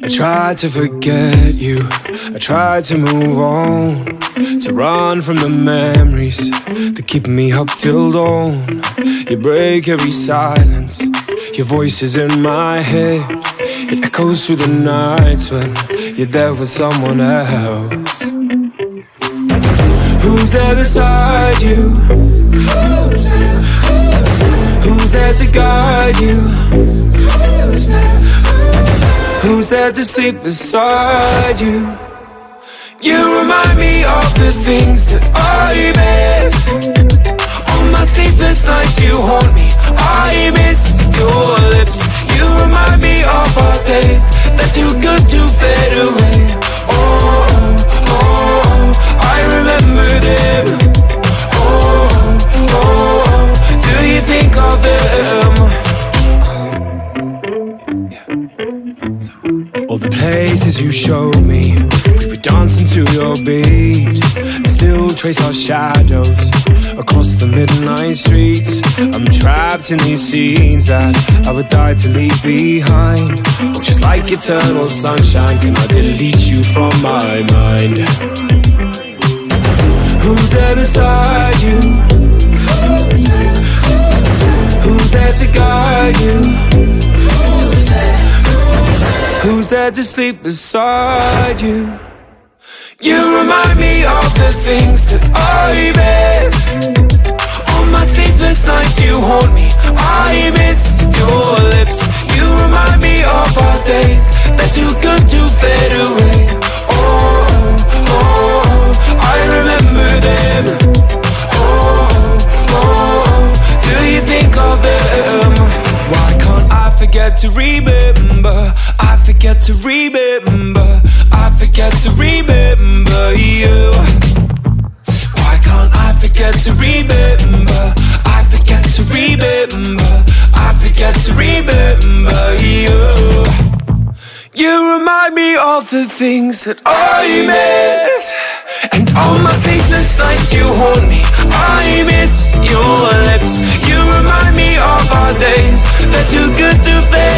I tried to forget you, I tried to move on, to run from the memories that keep me up till dawn. You break every silence, your voice is in my head. It echoes through the nights when you're there with someone else. Who's there beside you? Who's there to guide you? Who's there to sleep beside you? You remind me of the things that I miss. On my sleepless nights you haunt me, I miss your lips. You remind me of our days, they're too good to fade away. Oh, oh, oh, I remember them. Oh, oh, oh, do you think of them? All the places you showed me, we were dancing to your beat. Still trace our shadows across the midnight streets. I'm trapped in these scenes that I would die to leave behind. Oh, just like eternal sunshine, can I delete you from my mind? Who's there beside you? Who's there to guide you? Who's there to sleep beside you? You remind me of the things that I miss. On my sleepless nights you haunt me, I miss your lips. You remind me of our days, they're too good to fade away. Oh, oh, oh, I remember them. Oh, oh, oh, do you think of them? Why can't I forget to remember? I forget to remember. I forget to remember you. Why can't I forget to remember? I forget to remember. I forget to remember you. You remind me of the things that I miss. And on my sleepless nights you haunt me, I miss your lips. You remind me of our days, they're too good to fail.